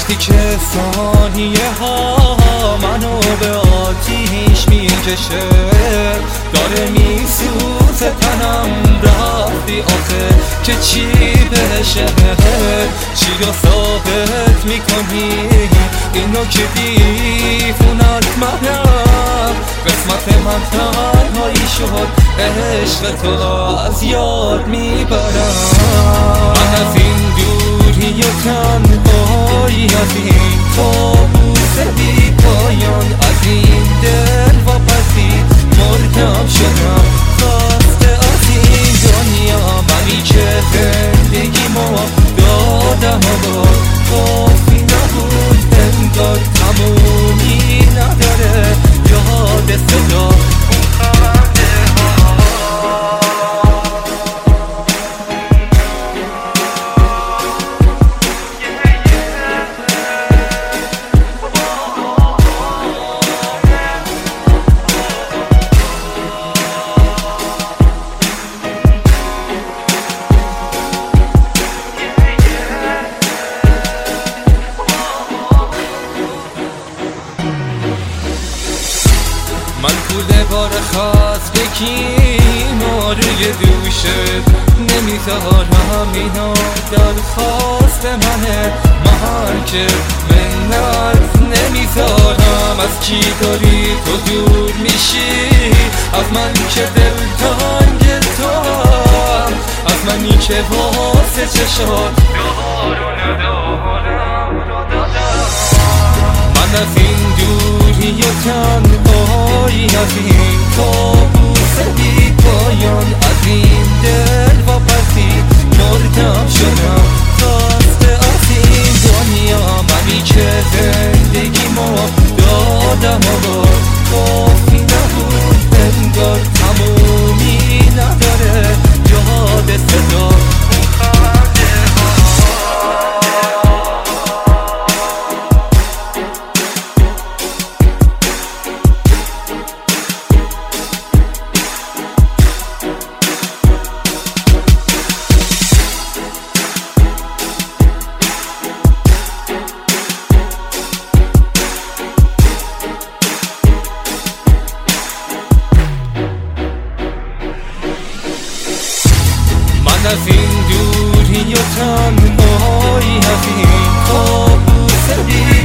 وقتی که ثانیه ها منو به آتیش میکشه، داره میسوزه تنم، رفتی آخه که چی بشه؟ چی رو ثابت میکنی اینو که دیوونت منم؟ قسمت من تنهایی شد، عشق تو از یاد میبرم. من از این دوری و تنهایی، از این کابوس بی پایان، از این دل واپسی مردم شدم، خسته از این دنیا. منی که زندگیمو دادم و کافی نبود، انگار تمومی نداره، یاد صدا اون خنده ها. من پول بار خستگیم روی دوشت نمیذارم، اینا درخواست منه، من که منت نمیذارم. از کی داری تو دور میشی؟ از من که دلتنگ توام، از منی که واسه چشات یارو ندارم. من از این دوری و تنهایی، از این کابوس بی پایان، از این دل واپسی مردم شدم، خسته از این دنیا. منی که زندگیمو دادم و کافی نبود، انگار تمومی نداره، یاد صدا اون خنده ها. از این دوری و تنهایی، از این کابوس بی